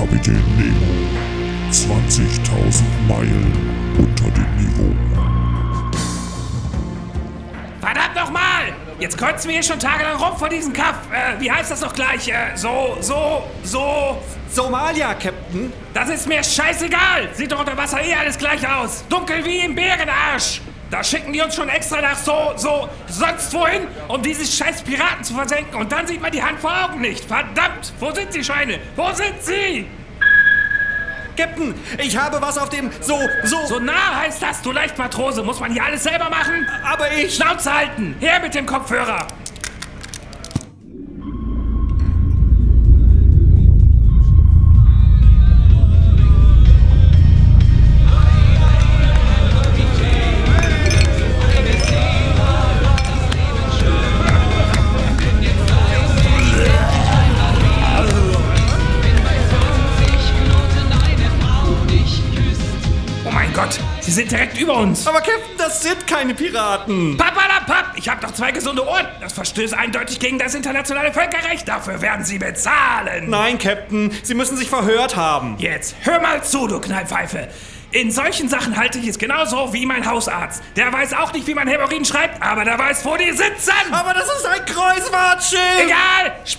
Kapitän Nemo. 20.000 Meilen unter dem Niveau. Verdammt nochmal! Jetzt kotzen wir hier schon tagelang rum vor diesem Kaff. Wie heißt das noch gleich? Somalia, Captain. Das ist mir scheißegal! Sieht doch unter Wasser eh alles gleich aus. Dunkel wie im Bärenarsch. Da schicken die uns schon extra nach sonst wohin, um diese scheiß Piraten zu versenken. Und dann sieht man die Hand vor Augen nicht. Verdammt! Wo sind sie, Schweine? Wo sind sie? Captain, ich habe was auf dem So nah heißt das, du Leichtmatrose. Muss man hier alles selber machen? Aber ich... Schnauze halten! Her mit dem Kopfhörer! Oh mein Gott, sie sind direkt über uns. Aber Captain, das sind keine Piraten. Pappalapapp, ich habe doch 2 gesunde Ohren. Das verstößt eindeutig gegen das internationale Völkerrecht. Dafür werden Sie bezahlen. Nein, Captain, Sie müssen sich verhört haben. Jetzt hör mal zu, du Knallpfeife. In solchen Sachen halte ich es genauso wie mein Hausarzt. Der weiß auch nicht, wie man Hämorrhoiden schreibt, aber der weiß, wo die sitzen. Aber das ist ein Kreuzfahrtschiff. Egal,